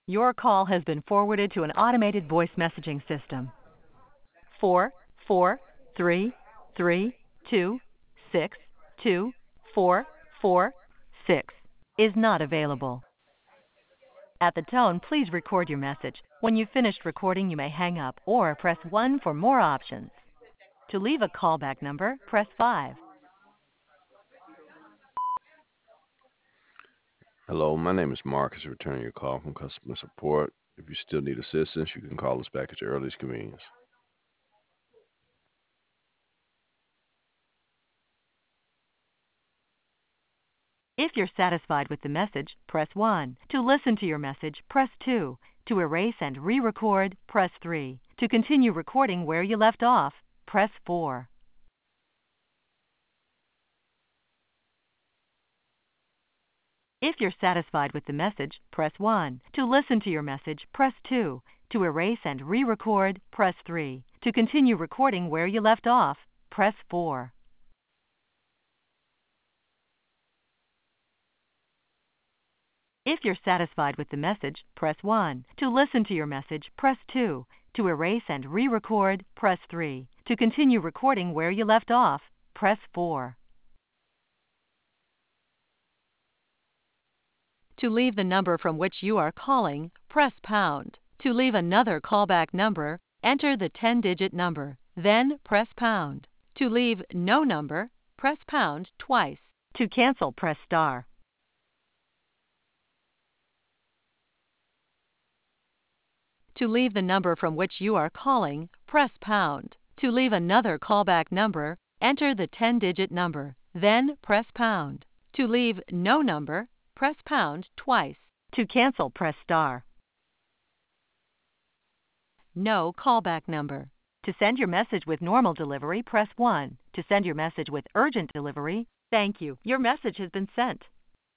Your call has been forwarded to an automated voice messaging system. 44332624446 is not available. At the tone, please record your message. When you've finished recording, you may hang up or press 1 for more options. To leave a callback number, press 5. Hello, my name is Marcus, returning your call from customer support. If you still need assistance, you can call us back at your earliest convenience. If you're satisfied with the message, press 1. To listen to your message, press 2. To erase and re-record, press 3. To continue recording where you left off, press 4. If you're satisfied with the message, press 1. To listen to your message, press 2. To erase and re-record, press 3. To continue recording where you left off, press 4. If you're satisfied with the message, press 1. To listen to your message, press 2. To erase and re-record, press 3. To continue recording where you left off, press 4. To leave the number from which you are calling, press pound. To leave another callback number, enter the 10-digit number, then press pound. To leave no number, press pound twice. To cancel, press star. To leave the number from which you are calling, press pound. To leave another callback number, enter the 10-digit number, then press pound. To leave no number, press pound twice. To cancel, press star. No callback number. To send your message with normal delivery, press 1. To send your message with urgent delivery, thank you. Your message has been sent.